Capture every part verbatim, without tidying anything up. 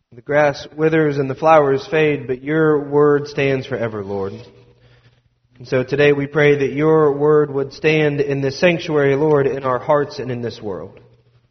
The grass withers and the flowers fade, but your word stands forever, Lord. And so today we pray that your word would stand in this sanctuary, Lord, in our hearts and in this world.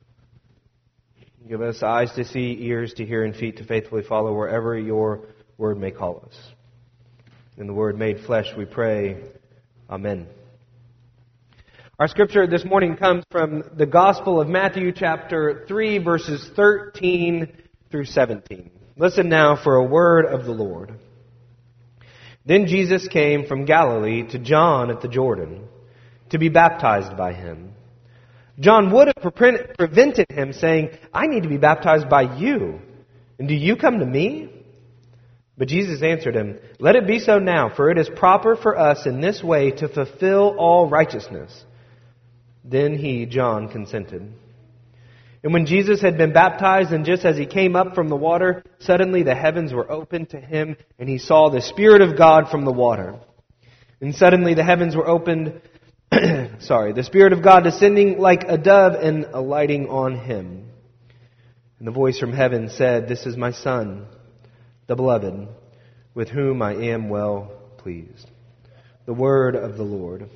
Give us eyes to see, ears to hear, and feet to faithfully follow wherever your word may call us. In the word made flesh we pray. Amen. Our scripture this morning comes from the Gospel of Matthew chapter three, verses thirteen through seventeen. Listen now for a word of the Lord. Then Jesus came from Galilee to John at the Jordan to be baptized by him. John would have pre- prevented him, saying, "I need to be baptized by you, and do you come to me?" But Jesus answered him, "Let it be so now, for it is proper for us in this way to fulfill all righteousness." Then he, John, consented. And when Jesus had been baptized, and just as he came up from the water, suddenly the heavens were opened to him, and he saw the Spirit of God from the water. And suddenly the heavens were opened, sorry, the Spirit of God descending like a dove and alighting on him. And the voice from heaven said, "This is my Son, the Beloved, with whom I am well pleased." The word of the Lord.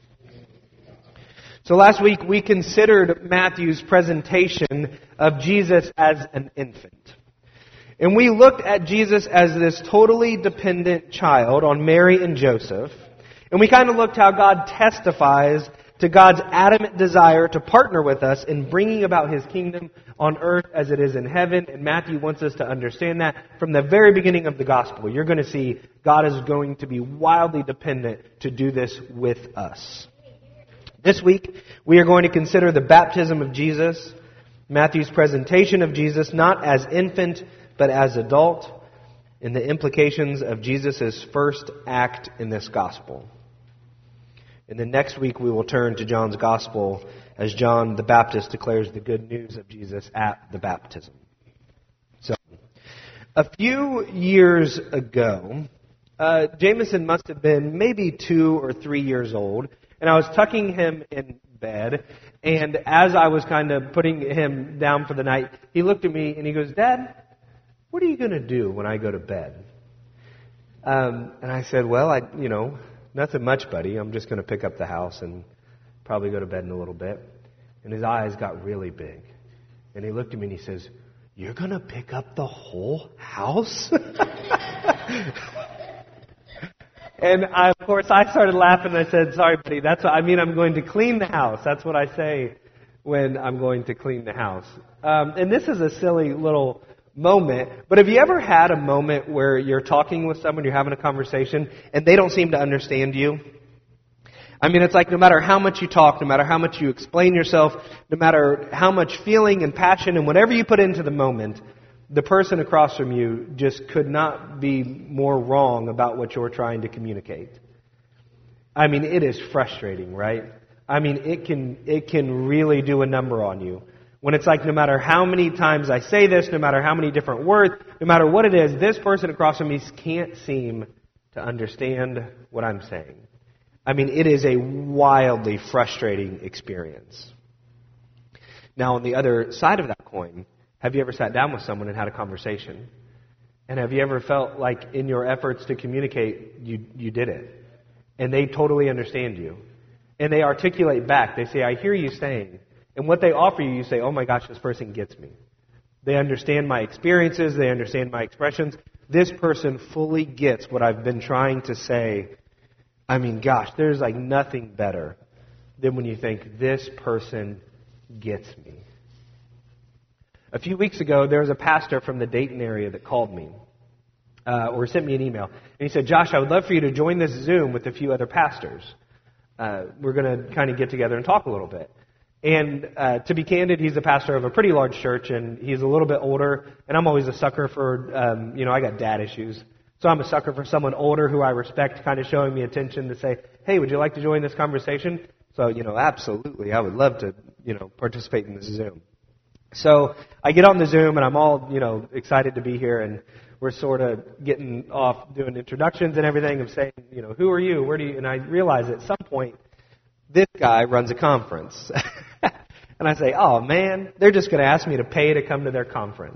So last week we considered Matthew's presentation of Jesus as an infant. And we looked at Jesus as this totally dependent child on Mary and Joseph. And we kind of looked how God testifies to God's adamant desire to partner with us in bringing about His kingdom on earth as it is in heaven. And Matthew wants us to understand that from the very beginning of the gospel. You're going to see God is going to be wildly dependent to do this with us. This week, we are going to consider the baptism of Jesus, Matthew's presentation of Jesus, not as infant, but as adult, and the implications of Jesus' first act in this gospel. And then next week, we will turn to John's gospel as John the Baptist declares the good news of Jesus at the baptism. So, a few years ago, uh, Jameson must have been maybe two or three years old, and I was tucking him in bed, and as I was kind of putting him down for the night, he looked at me and he goes, "Dad, what are you going to do when I go to bed?" Um, and I said, "Well, I, you know, nothing much, buddy. I'm just going to pick up the house and probably go to bed in a little bit." And his eyes got really big. And he looked at me and he says, "You're going to pick up the whole house?" And I, of course, I started laughing and I said, "Sorry, buddy, that's what I mean. I'm going to clean the house." That's what I say when I'm going to clean the house. Um, and this is a silly little moment, but have you ever had a moment where you're talking with someone, you're having a conversation, and they don't seem to understand you? I mean, it's like no matter how much you talk, no matter how much you explain yourself, no matter how much feeling and passion and whatever you put into the moment, the person across from you just could not be more wrong about what you're trying to communicate. I mean, it is frustrating, right? I mean, it can it can really do a number on you. When it's like no matter how many times I say this, no matter how many different words, no matter what it is, this person across from me can't seem to understand what I'm saying. I mean, it is a wildly frustrating experience. Now, on the other side of that coin, have you ever sat down with someone and had a conversation? And have you ever felt like in your efforts to communicate, you you did it? And they totally understand you. And they articulate back. They say, "I hear you saying." And what they offer you, you say, "Oh my gosh, this person gets me. They understand my experiences. They understand my expressions. This person fully gets what I've been trying to say." I mean, gosh, there's like nothing better than when you think, this person gets me. A few weeks ago, there was a pastor from the Dayton area that called me uh, or sent me an email. And he said, "Josh, I would love for you to join this Zoom with a few other pastors. Uh, we're going to kind of get together and talk a little bit." And uh, to be candid, he's a pastor of a pretty large church, and he's a little bit older. And I'm always a sucker for, um, you know, I got dad issues. So I'm a sucker for someone older who I respect kind of showing me attention to say, "Hey, would you like to join this conversation?" So, you know, absolutely, I would love to, you know, participate in this Zoom. So I get on the Zoom, and I'm all, you know, excited to be here, and we're sort of getting off doing introductions and everything. I'm saying, you know, "Who are you? Where do you?" And I realize at some point, this guy runs a conference. And I say, "Oh, man, they're just going to ask me to pay to come to their conference."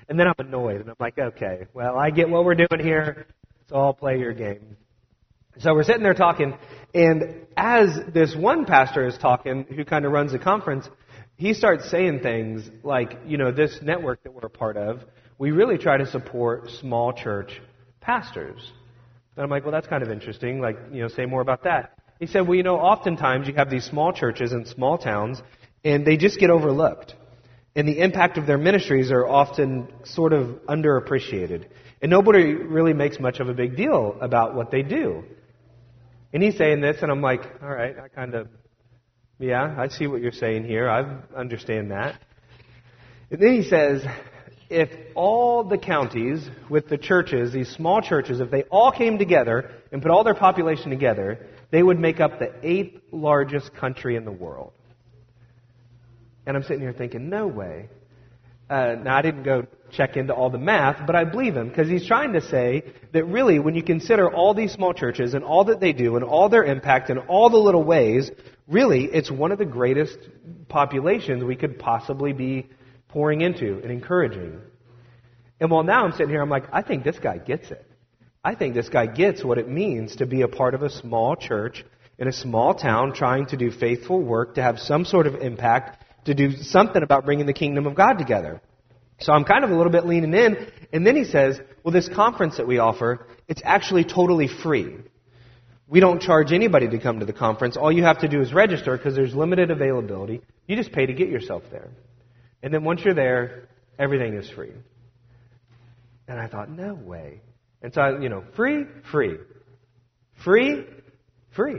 And then I'm annoyed, and I'm like, okay, well, I get what we're doing here, so I'll play your game. So we're sitting there talking, and as this one pastor is talking, who kind of runs the conference, he starts saying things like, you know, this network that we're a part of, we really try to support small church pastors. And I'm like, well, that's kind of interesting. Like, you know, say more about that. He said, well, you know, oftentimes you have these small churches in small towns, and they just get overlooked. And the impact of their ministries are often sort of underappreciated. And nobody really makes much of a big deal about what they do. And he's saying this, and I'm like, all right, I kind of, yeah, I see what you're saying here. I understand that. And then he says, if all the counties with the churches, these small churches, if they all came together and put all their population together, they would make up the eighth largest country in the world. And I'm sitting here thinking, no way. Uh, now, I didn't go check into all the math, but I believe him because he's trying to say that really when you consider all these small churches and all that they do and all their impact and all the little ways, really it's one of the greatest populations we could possibly be pouring into and encouraging. And while now I'm sitting here, I'm like, I think this guy gets it. I think this guy gets what it means to be a part of a small church in a small town trying to do faithful work, to have some sort of impact, to do something about bringing the kingdom of God together. So I'm kind of a little bit leaning in. And then he says, well, this conference that we offer, it's actually totally free. We don't charge anybody to come to the conference. All you have to do is register because there's limited availability. You just pay to get yourself there. And then once you're there, everything is free. And I thought, no way. And so, I, you know, free, free. Free, free.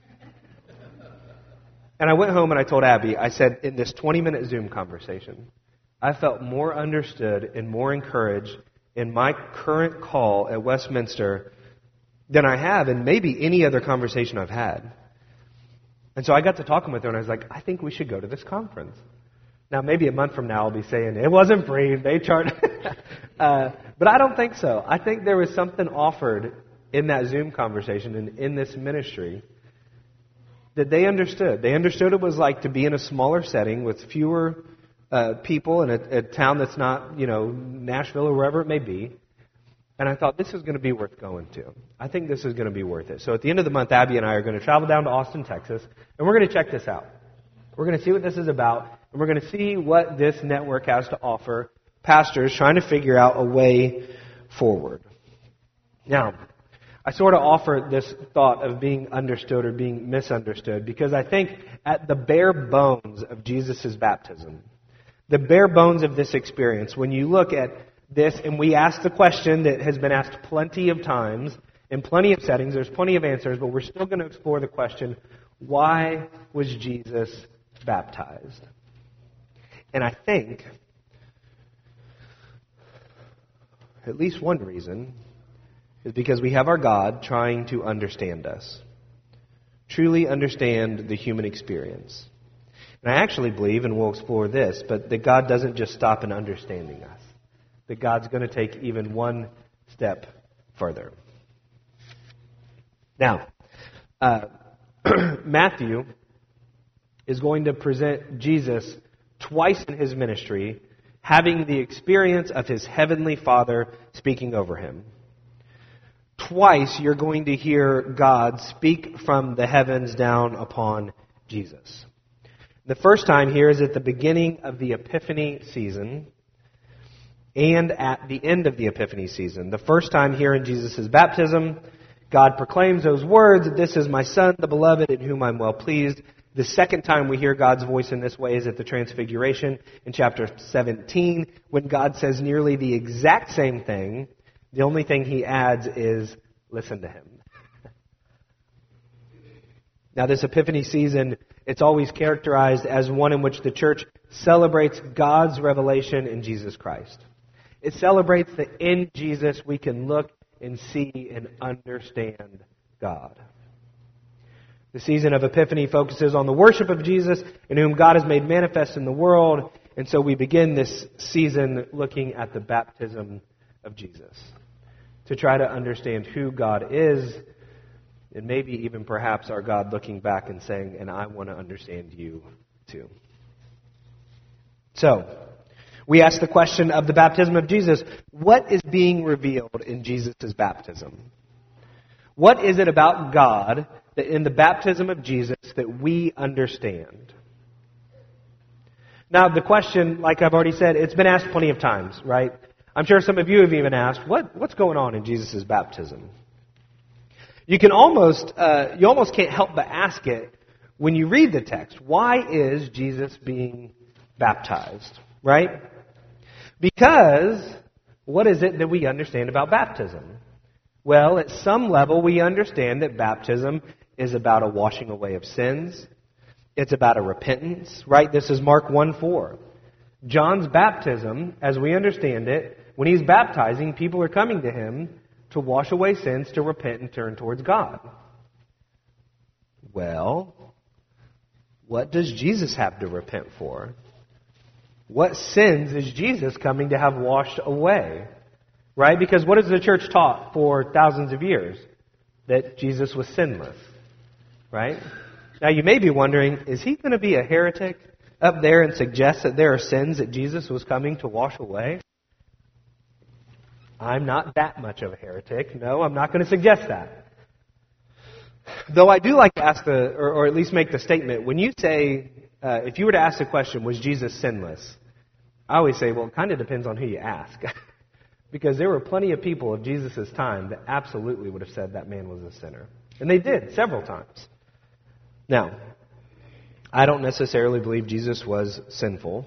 And I went home and I told Abby, I said, in this twenty-minute Zoom conversation, I felt more understood and more encouraged in my current call at Westminster than I have in maybe any other conversation I've had. And so I got to talking with her, and I was like, I think we should go to this conference. Now, maybe a month from now I'll be saying, it wasn't free, they charged. uh, but I don't think so. I think there was something offered in that Zoom conversation and in this ministry that they understood. They understood it was like to be in a smaller setting with fewer uh, people in a, a town that's not, you know, Nashville or wherever it may be. And I thought, this is going to be worth going to. I think this is going to be worth it. So at the end of the month, Abby and I are going to travel down to Austin, Texas, and we're going to check this out. We're going to see what this is about, and we're going to see what this network has to offer pastors trying to figure out a way forward. Now, I sort of offer this thought of being understood or being misunderstood because I think at the bare bones of Jesus' baptism, the bare bones of this experience, when you look at this and we ask the question that has been asked plenty of times in plenty of settings, there's plenty of answers, but we're still going to explore the question, why was Jesus baptized? And I think at least one reason is because we have our God trying to understand us, truly understand the human experience. And I actually believe, and we'll explore this, but that God doesn't just stop in understanding us, that God's going to take even one step further. Now, uh, Matthew is going to present Jesus twice in his ministry, having the experience of his heavenly Father speaking over him. Twice you're going to hear God speak from the heavens down upon Jesus. The first time here is at the beginning of the Epiphany season and at the end of the Epiphany season. The first time here in Jesus' baptism, God proclaims those words, "This is my Son, the beloved, in whom I'm well pleased." The second time we hear God's voice in this way is at the Transfiguration in chapter seventeen, when God says nearly the exact same thing. The only thing he adds is, listen to him. Now, this Epiphany season, it's always characterized as one in which the church celebrates God's revelation in Jesus Christ. It celebrates that in Jesus we can look and see and understand God. The season of Epiphany focuses on the worship of Jesus, in whom God has made manifest in the world. And so we begin this season looking at the baptism of Jesus, to try to understand who God is, and maybe even perhaps our God looking back and saying, and I want to understand you too. So, We ask the question of the baptism of Jesus, what is being revealed in Jesus' baptism? What is it about God that in the baptism of Jesus that we understand? Now, the question, like I've already said, it's been asked plenty of times, right? I'm sure some of you have even asked, what, what's going on in Jesus' baptism? You can almost, uh, you almost can't help but ask it when you read the text. Why is Jesus being baptized, right? Because what is it that we understand about baptism? Well, at some level, we understand that baptism is about a washing away of sins. It's about a repentance, right? This is Mark one four. John's baptism, as we understand it, when he's baptizing, people are coming to him to wash away sins, to repent and turn towards God. Well, what does Jesus have to repent for? What sins is Jesus coming to have washed away? Right? Because what has the church taught for thousands of years? That Jesus was sinless. Right? Now you may be wondering, is he going to be a heretic up there and suggest that there are sins that Jesus was coming to wash away? I'm not that much of a heretic. No, I'm not going to suggest that. Though I do like to ask the, or, or at least make the statement, when you say, uh, if you were to ask the question, was Jesus sinless? I always say, well, it kind of depends on who you ask. Because there were plenty of people of Jesus' time that absolutely would have said that man was a sinner. And they did, several times. Now, I don't necessarily believe Jesus was sinful.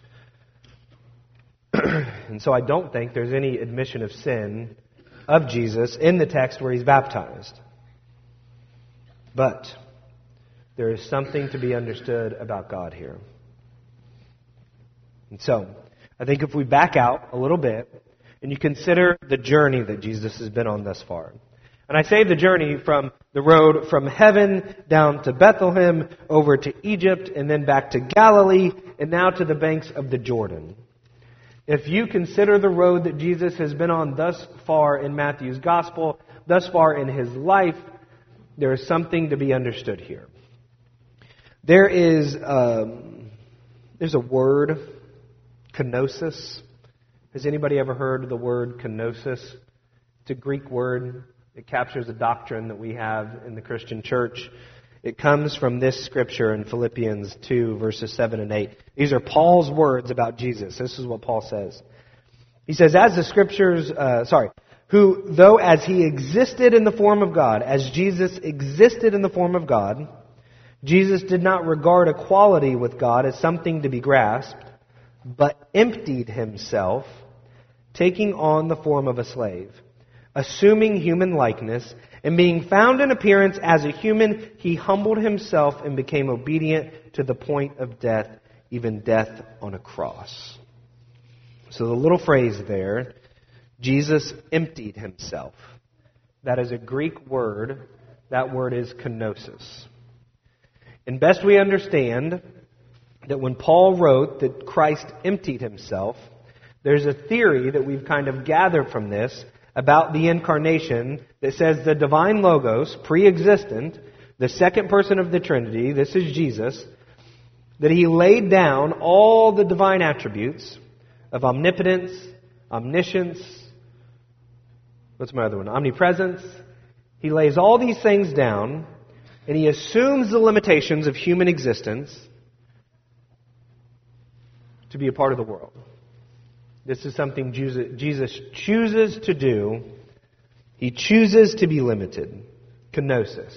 And so I don't think there's any admission of sin of Jesus in the text where he's baptized. But there is something to be understood about God here. And so, I think if we back out a little bit and you consider the journey that Jesus has been on thus far. And I say the journey from the road from heaven down to Bethlehem, over to Egypt, and then back to Galilee, and now to the banks of the Jordan. If you consider the road that Jesus has been on thus far in Matthew's gospel, thus far in his life, there is something to be understood here. There is um, there's a word, kenosis. Has anybody ever heard of the word kenosis? It's a Greek word. It captures a doctrine that we have in the Christian church. It comes from this scripture in Philippians two, verses seven and eight. These are Paul's words about Jesus. This is what Paul says. He says, as the scriptures, uh, sorry, who, though as he existed in the form of God, as Jesus existed in the form of God, Jesus did not regard equality with God as something to be grasped, but emptied himself, taking on the form of a slave, assuming human likeness, and being found in appearance as a human, he humbled himself and became obedient to the point of death, even death on a cross. So the little phrase there, Jesus emptied himself. That is a Greek word. That word is kenosis. And best we understand that when Paul wrote that Christ emptied himself, there's a theory that we've kind of gathered from this about the incarnation that says the divine logos, pre-existent, the second person of the Trinity, this is Jesus, that he laid down all the divine attributes of omnipotence, omniscience, what's my other one? Omnipresence. He lays all these things down, and he assumes the limitations of human existence to be a part of the world. This is something Jesus chooses to do. He chooses to be limited. Kenosis.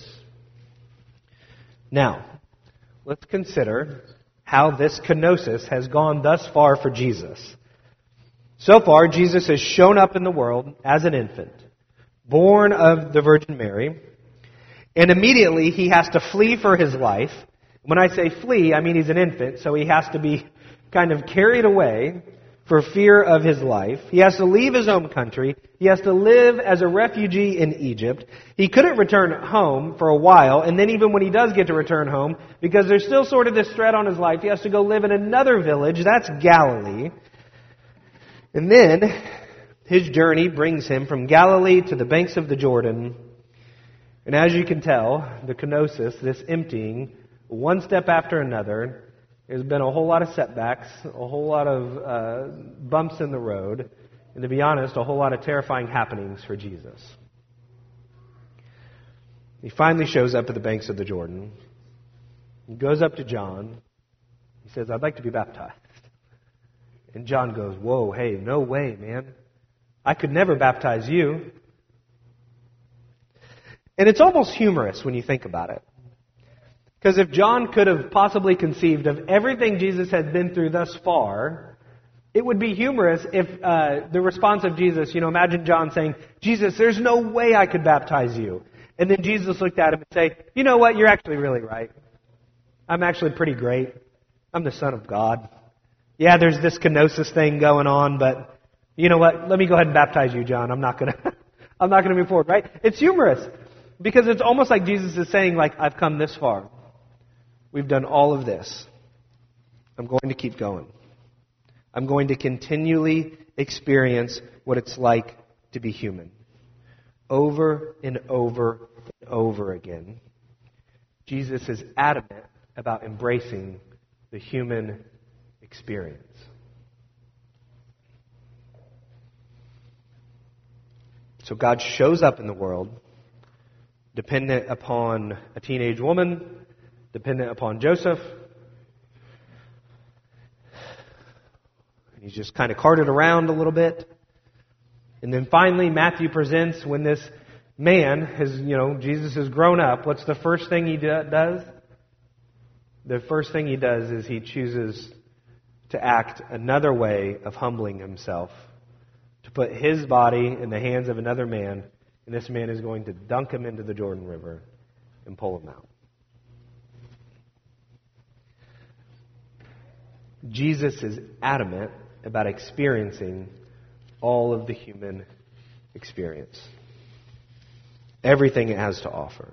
Now, let's consider how this kenosis has gone thus far for Jesus. So far, Jesus has shown up in the world as an infant, born of the Virgin Mary, and immediately he has to flee for his life. When I say flee, I mean he's an infant, so he has to be kind of carried away for fear of his life. He has to leave his home country. He has to live as a refugee in Egypt. He couldn't return home for a while, and then even when he does get to return home, because there's still sort of this threat on his life, he has to go live in another village, that's Galilee. And then his journey brings him from Galilee to the banks of the Jordan. And as you can tell, the kenosis, this emptying, one step after another, There's been a whole lot of setbacks, a whole lot of uh, bumps in the road, and to be honest, a whole lot of terrifying happenings for Jesus. He finally shows up at the banks of the Jordan. He goes up to John. He says, I'd like to be baptized. And John goes, whoa, hey, no way, man. I could never baptize you. And it's almost humorous when you think about it. Because if John could have possibly conceived of everything Jesus had been through thus far, it would be humorous if uh, the response of Jesus, you know, imagine John saying, Jesus, there's no way I could baptize you. And then Jesus looked at him and say, you know what, you're actually really right. I'm actually pretty great. I'm the Son of God. Yeah, there's this kenosis thing going on, but you know what, let me go ahead and baptize you, John. I'm not going to I'm not going to move forward, right? It's humorous because it's almost like Jesus is saying, like, I've come this far. We've done all of this. I'm going to keep going. I'm going to continually experience what it's like to be human. Over and over and over again. Jesus is adamant about embracing the human experience. So God shows up in the world, dependent upon a teenage woman, dependent upon Joseph. He's just kind of carted around a little bit. And then finally, Matthew presents when this man has, you know, Jesus has grown up. What's the first thing he do- does? The first thing he does is he chooses to act another way of humbling himself, to put his body in the hands of another man, and this man is going to dunk him into the Jordan River and pull him out. Jesus is adamant about experiencing all of the human experience. Everything it has to offer.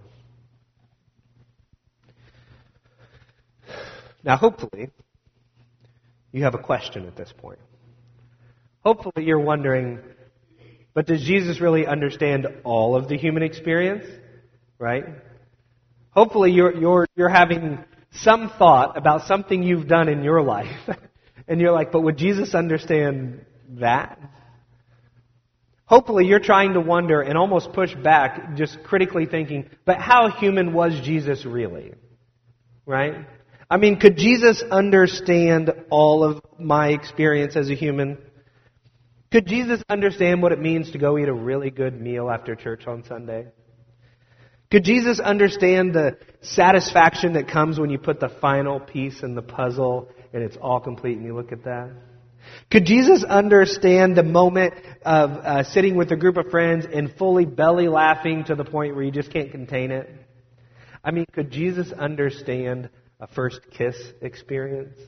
Now, hopefully, you have a question at this point. Hopefully, you're wondering, but does Jesus really understand all of the human experience? Right? Hopefully, you're you're you're having some thought about something you've done in your life. And you're like, but would Jesus understand that? Hopefully you're trying to wonder and almost push back, just critically thinking, but how human was Jesus really? Right? I mean, could Jesus understand all of my experience as a human? Could Jesus understand what it means to go eat a really good meal after church on Sunday? Could Jesus understand the satisfaction that comes when you put the final piece in the puzzle and it's all complete and you look at that? Could Jesus understand the moment of uh, sitting with a group of friends and fully belly laughing to the point where you just can't contain it? I mean, could Jesus understand a first kiss experience?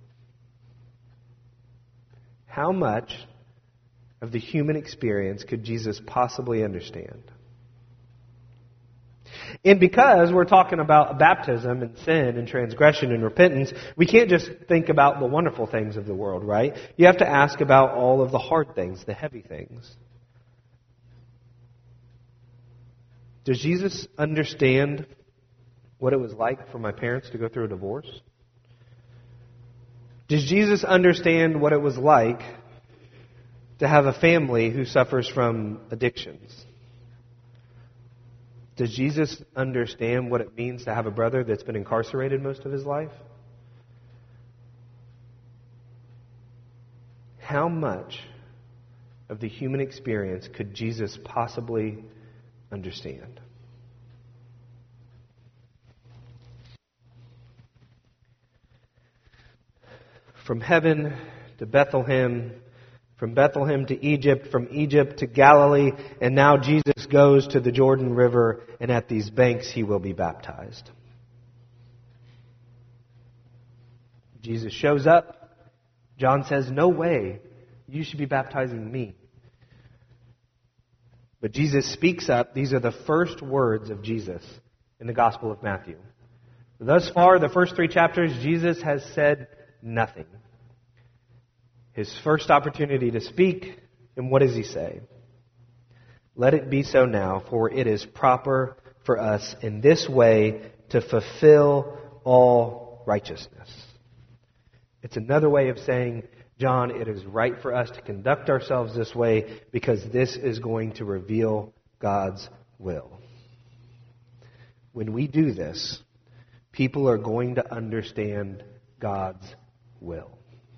How much of the human experience could Jesus possibly understand? And because we're talking about baptism and sin and transgression and repentance, we can't just think about the wonderful things of the world, right? You have to ask about all of the hard things, the heavy things. Does Jesus understand what it was like for my parents to go through a divorce? Does Jesus understand what it was like to have a family who suffers from addictions? Does Jesus understand what it means to have a brother that's been incarcerated most of his life? How much of the human experience could Jesus possibly understand? From heaven to Bethlehem, from Bethlehem to Egypt, from Egypt to Galilee, and now Jesus goes to the Jordan River, and at these banks he will be baptized. Jesus shows up. John says, no way, you should be baptizing me. But Jesus speaks up. These are the first words of Jesus in the Gospel of Matthew. Thus far, the first three chapters, Jesus has said nothing. His first opportunity to speak, and what does he say? Let it be so now, for it is proper for us in this way to fulfill all righteousness. It's another way of saying, John, it is right for us to conduct ourselves this way because this is going to reveal God's will. When we do this, people are going to understand God's will.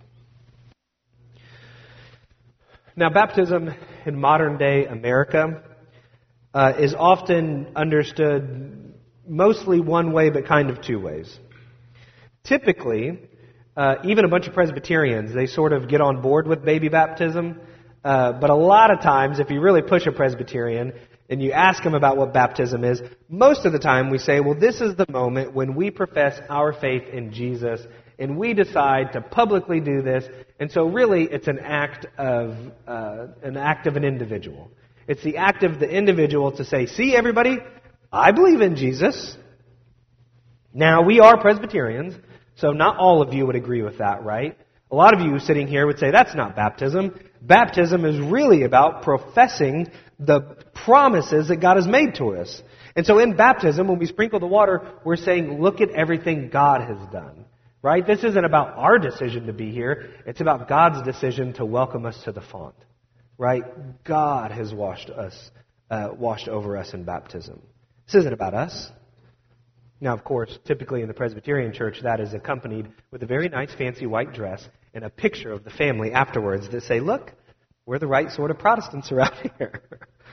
Now, baptism in modern day America uh, is often understood mostly one way, but kind of two ways. Typically, uh, even a bunch of Presbyterians, they sort of get on board with baby baptism. Uh, but a lot of times, if you really push a Presbyterian and you ask them about what baptism is, most of the time we say, well, this is the moment when we profess our faith in Jesus and we decide to publicly do this. And so really it's an act of uh, an act of an individual. It's the act of the individual to say, see, everybody, I believe in Jesus. Now, we are Presbyterians, so not all of you would agree with that, right? A lot of you sitting here would say that's not baptism. Baptism is really about professing the promises that God has made to us. And so in baptism, when we sprinkle the water, we're saying, look at everything God has done. Right? This isn't about our decision to be here. It's about God's decision to welcome us to the font. Right? God has washed us, uh, washed over us in baptism. This isn't about us. Now, of course, typically in the Presbyterian church, that is accompanied with a very nice fancy white dress and a picture of the family afterwards that say, look, we're the right sort of Protestants around here.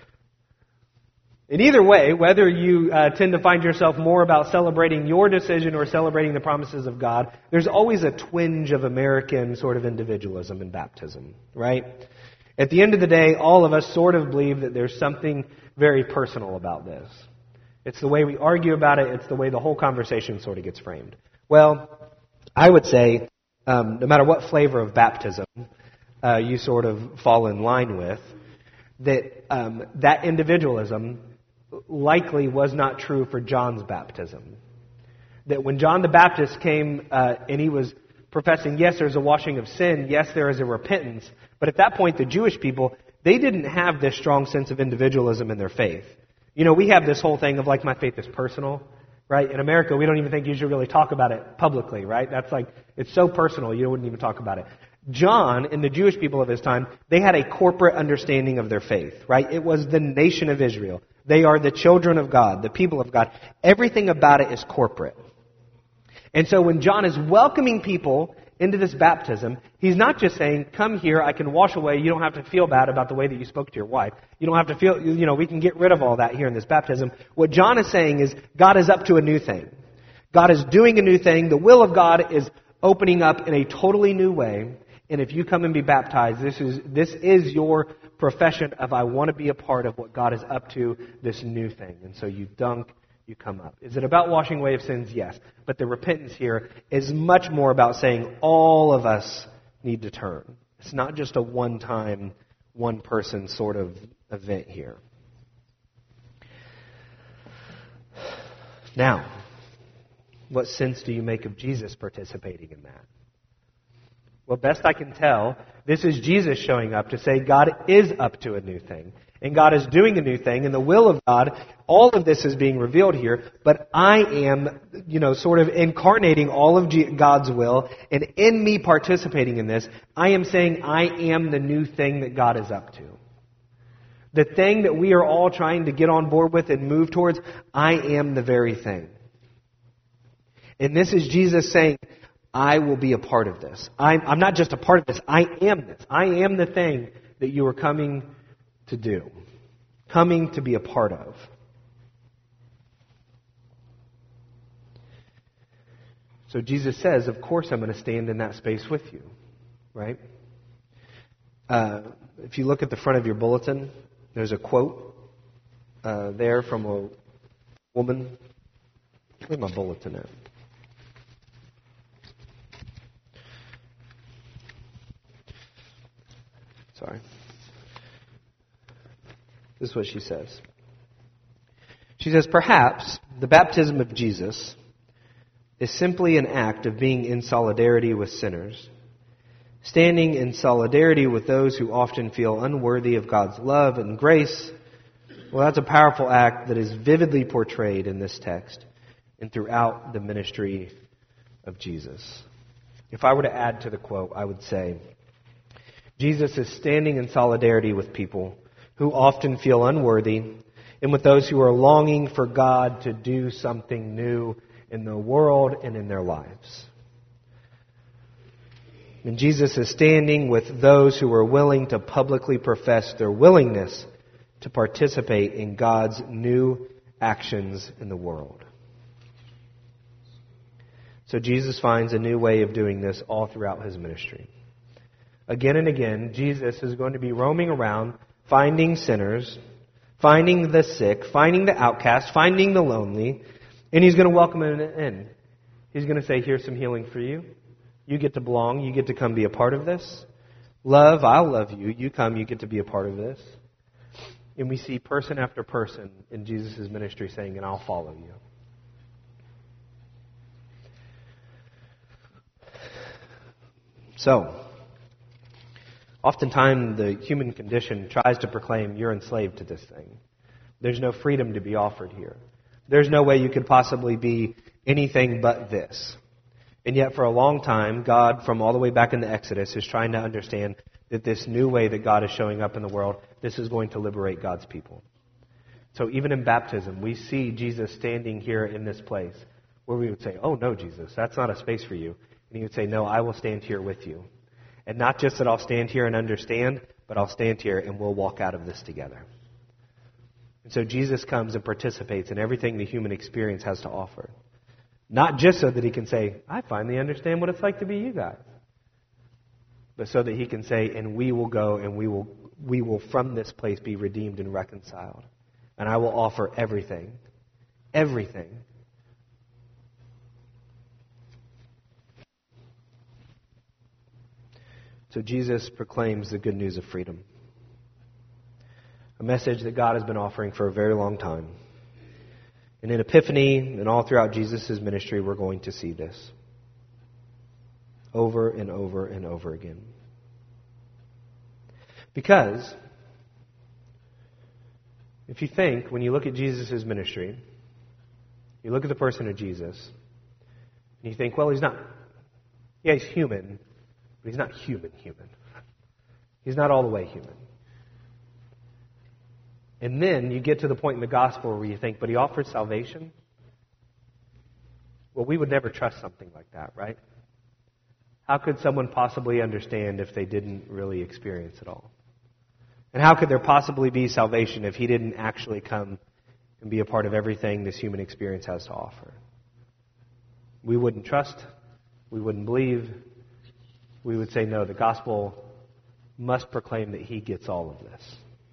In either way, whether you uh, tend to find yourself more about celebrating your decision or celebrating the promises of God, there's always a twinge of American sort of individualism in baptism, right? At the end of the day, all of us sort of believe that there's something very personal about this. It's the way we argue about it. It's the way the whole conversation sort of gets framed. Well, I would say, um, no matter what flavor of baptism uh, you sort of fall in line with, that um, that individualism likely was not true for John's baptism. That when John the Baptist came uh, and he was professing, yes, there's a washing of sin, yes, there is a repentance, but at that point the Jewish people, they didn't have this strong sense of individualism in their faith. You know, we have this whole thing of like, my faith is personal, right? In America, we don't even think you should really talk about it publicly, right? That's like, it's so personal, you wouldn't even talk about it. John and the Jewish people of his time, they had a corporate understanding of their faith, right? It was the nation of Israel. They are the children of God, the people of God. Everything about it is corporate. And so when John is welcoming people into this baptism, he's not just saying, come here, I can wash away, you don't have to feel bad about the way that you spoke to your wife. You don't have to feel, you know, we can get rid of all that here in this baptism. What John is saying is, God is up to a new thing. God is doing a new thing. The will of God is opening up in a totally new way. And if you come and be baptized, this is this is your profession of, I want to be a part of what God is up to, this new thing. And so you dunk, you come up. Is it about washing away of sins? Yes. But the repentance here is much more about saying all of us need to turn. It's not just a one-time, one-person sort of event here. Now, what sense do you make of Jesus participating in that? Well, best I can tell, this is Jesus showing up to say God is up to a new thing. And God is doing a new thing. And the will of God, all of this is being revealed here. But I am, you know, sort of incarnating all of God's will. And in me participating in this, I am saying I am the new thing that God is up to. The thing that we are all trying to get on board with and move towards, I am the very thing. And this is Jesus saying, I will be a part of this. I'm, I'm not just a part of this. I am this. I am the thing that you are coming to do. Coming to be a part of. So Jesus says, of course I'm going to stand in that space with you. Right? Uh, if you look at the front of your bulletin, there's a quote uh, there from a woman. Where's my bulletin at? Sorry. This is what she says. She says, perhaps the baptism of Jesus is simply an act of being in solidarity with sinners, standing in solidarity with those who often feel unworthy of God's love and grace. Well, that's a powerful act that is vividly portrayed in this text and throughout the ministry of Jesus. If I were to add to the quote, I would say, Jesus is standing in solidarity with people who often feel unworthy and with those who are longing for God to do something new in the world and in their lives. And Jesus is standing with those who are willing to publicly profess their willingness to participate in God's new actions in the world. So Jesus finds a new way of doing this all throughout his ministry. Again and again, Jesus is going to be roaming around, finding sinners, finding the sick, finding the outcast, finding the lonely, and he's going to welcome them in. He's going to say, here's some healing for you. You get to belong. You get to come be a part of this. Love, I'll love you. You come, you get to be a part of this. And we see person after person in Jesus' ministry saying, and I'll follow you. So, oftentimes the human condition tries to proclaim you're enslaved to this thing. There's no freedom to be offered here. There's no way you could possibly be anything but this. And yet for a long time, God, from all the way back in the Exodus, is trying to understand that this new way that God is showing up in the world, this is going to liberate God's people. So even in baptism, we see Jesus standing here in this place where we would say, oh no, Jesus, that's not a space for you. And he would say, no, I will stand here with you. And not just that I'll stand here and understand, but I'll stand here and we'll walk out of this together. And so Jesus comes and participates in everything the human experience has to offer. Not just so that he can say, I finally understand what it's like to be you guys. But so that he can say, and we will go and we will, we will from this place be redeemed and reconciled. And I will offer everything. Everything. So Jesus proclaims the good news of freedom. A message that God has been offering for a very long time. And in Epiphany and all throughout Jesus' ministry, we're going to see this. Over and over and over again. Because, if you think, when you look at Jesus' ministry, you look at the person of Jesus, and you think, well, he's not, yeah, he's human, but he's not human human. He's not all the way human. And then you get to the point in the gospel where you think, but he offers salvation? Well, we would never trust something like that, right? How could someone possibly understand if they didn't really experience it all? And how could there possibly be salvation if he didn't actually come and be a part of everything this human experience has to offer? We wouldn't trust. We wouldn't believe. We would say, no, the gospel must proclaim that he gets all of this.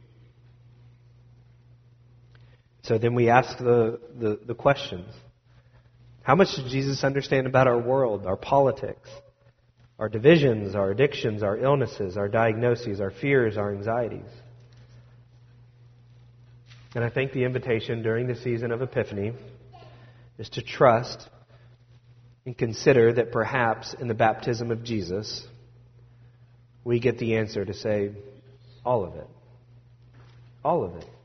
So then we ask the, the, the questions. How much does Jesus understand about our world, our politics, our divisions, our addictions, our illnesses, our diagnoses, our fears, our anxieties? And I think the invitation during the season of Epiphany is to trust and consider that perhaps in the baptism of Jesus, we get the answer to say, all of it. All of it.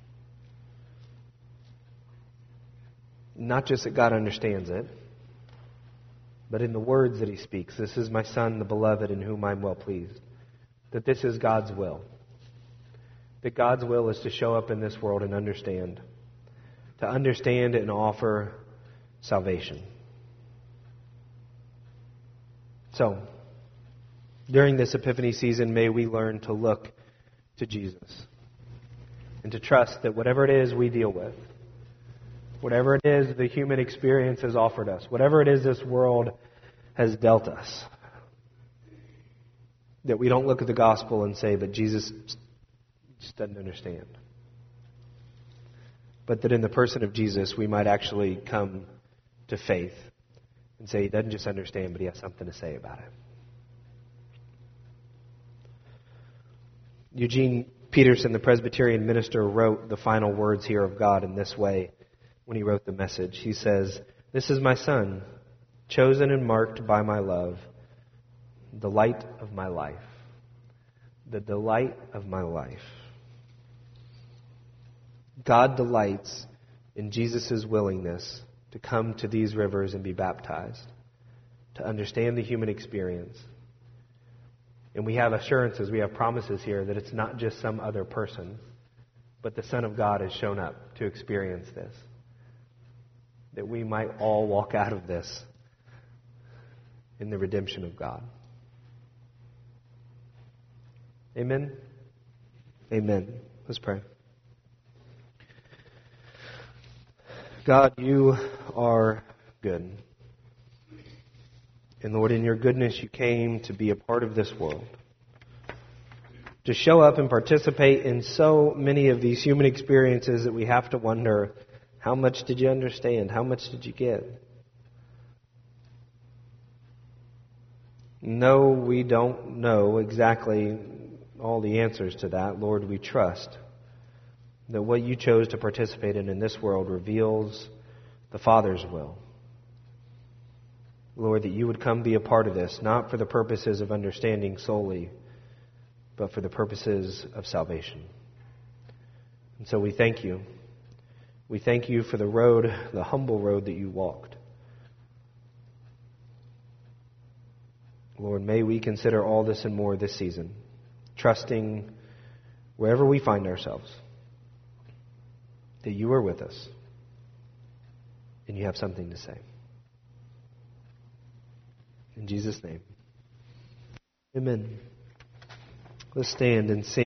Not just that God understands it, but in the words that he speaks. This is my Son, the beloved, in whom I'm well pleased. That this is God's will. That God's will is to show up in this world and understand. To understand and offer salvation. So, during this Epiphany season, may we learn to look to Jesus. And to trust that whatever it is we deal with, whatever it is the human experience has offered us, whatever it is this world has dealt us, that we don't look at the gospel and say, but Jesus just doesn't understand. But that in the person of Jesus, we might actually come to faith and say he doesn't just understand, but he has something to say about it. Eugene Peterson, the Presbyterian minister, wrote the final words here of God in this way when he wrote the message. He says, "This is my Son, chosen and marked by my love, the light of my life." The delight of my life. God delights in Jesus' willingness to come to these rivers and be baptized. to understand the human experience. And we have assurances, we have promises here that it's not just some other person, but the Son of God has shown up to experience this. That we might all walk out of this in the redemption of God. Amen? Amen. Let's pray. God, you are good. And Lord, in your goodness, you came to be a part of this world. To show up and participate in so many of these human experiences that we have to wonder, how much did you understand? How much did you get? No, we don't know exactly all the answers to that. Lord, we trust that what you chose to participate in in this world reveals the Father's will. Lord, that you would come be a part of this, not for the purposes of understanding solely, but for the purposes of salvation. And so we thank you. We thank you for the road, the humble road that you walked. Lord, may we consider all this and more this season, trusting wherever we find ourselves, that you are with us and you have something to say. In Jesus' name, amen. Let's stand and sing.